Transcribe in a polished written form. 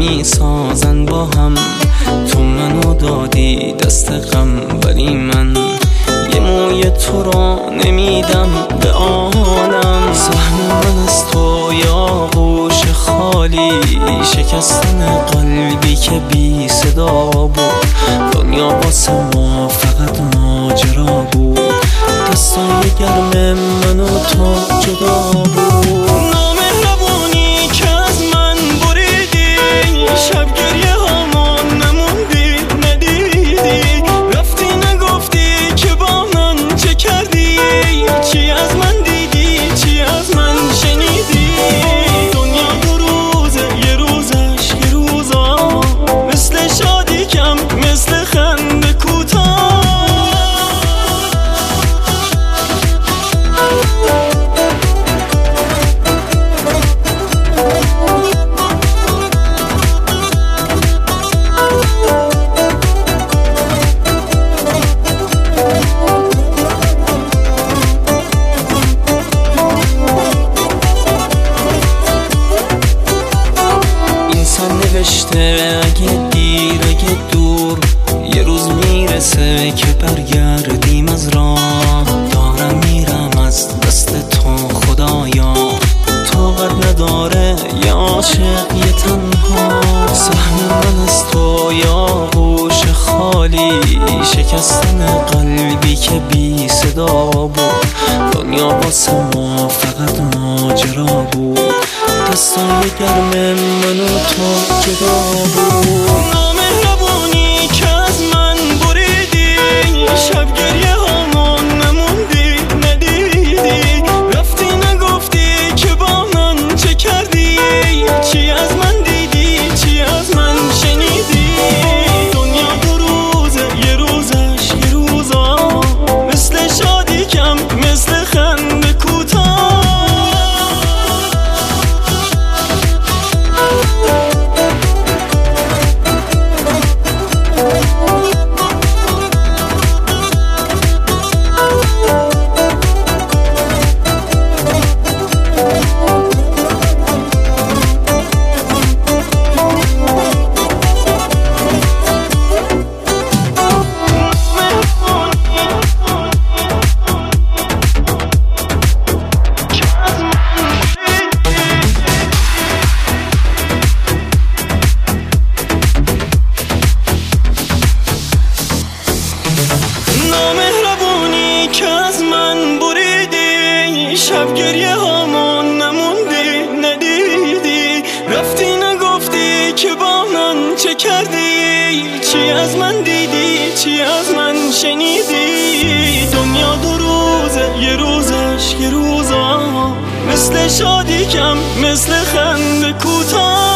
میسازن با هم. تو منو دادی دست غم، ولی من یه موی تو را نمیدم به عالم. سهم من از تو یا گوش خالی، شکستن قلبی که بی صدا بود. دنیا واسه ما فقط ماجرا بود، دستای گرم من و تو جدا بود. نامهربونی که از من بریدی، شب گریه هامون نموندی ندیدی. رفتی نگفتی که با من چه کردی، چی از من دیدی چی از من شنیدی. دنیا دو روزه، یه روزش یه روزا، مثل شادی کم مثل خنده کوتاه. نوشته اگه دیر اگه دور، یه روز میرسه که برگردیم از راه. دارم میرم از دست تو خدایا، طاقت نداره یه عاشق یه تنها. سهم من از تو یا گوش خالی، شکستن قلبی که بی صدا بود. دنیا واسه ما فقط ماجرا بود، دستای گرم من و تو جدا بود. نامهربونی که از من بریدی، شب گریه هامون نموندی ندیدی. رفتی نگفتی که با من چه کردی، چی از من دیدی چی از من شنیدی. دنیا دو روزه، یه روزش یه روزا، مثل شادی کم مثل خنده کوتاه. نامهربونی که از من بریدی، شب گریه هامون نموندی ندیدی. رفتی نگفتی که با من چه کردی، چی از من دیدی چی از من شنیدی. دنیا دو روزه، یه روزش یه روزا، مثل شادی کم مثل خنده کوتاه.